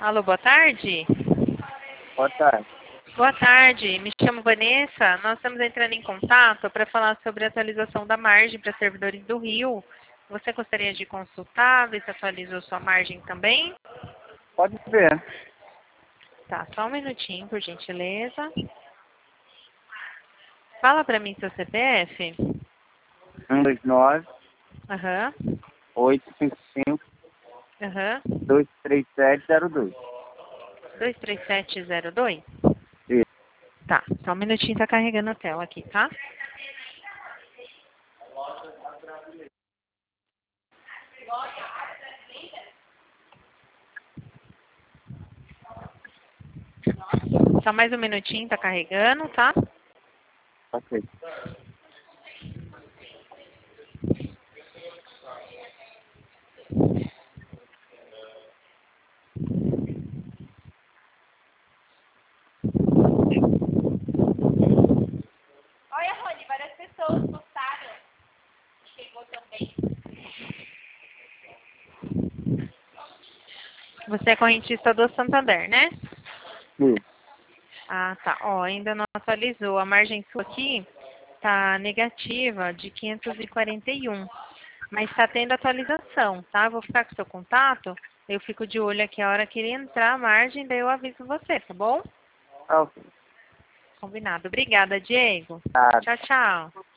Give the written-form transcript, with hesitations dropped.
Alô, boa tarde. Boa tarde. Boa tarde, me chamo Vanessa. Nós estamos entrando em contato para falar sobre a atualização da margem para servidores do Rio. Você gostaria de consultar, ver se atualizou sua margem também? Pode ver. Tá, só um minutinho, por gentileza. Fala para mim seu CPF. 129 Aham, 855 aham. 23702. 23702? Isso. Tá, só um minutinho, tá carregando a tela aqui, tá? Só mais um minutinho, tá carregando, tá? Ok. Olha, Rony, várias pessoas postaram. Chegou também. Você é correntista do Santander, né? Isso. Ah, tá. Ó, ainda não atualizou. A margem sua aqui tá negativa de 541. Mas está tendo atualização, tá? Vou ficar com o seu contato. Eu fico de olho aqui a hora que ele entrar a margem, daí eu aviso você, tá bom? Ok. Combinado. Obrigada, Diego. Tá. Tchau, tchau.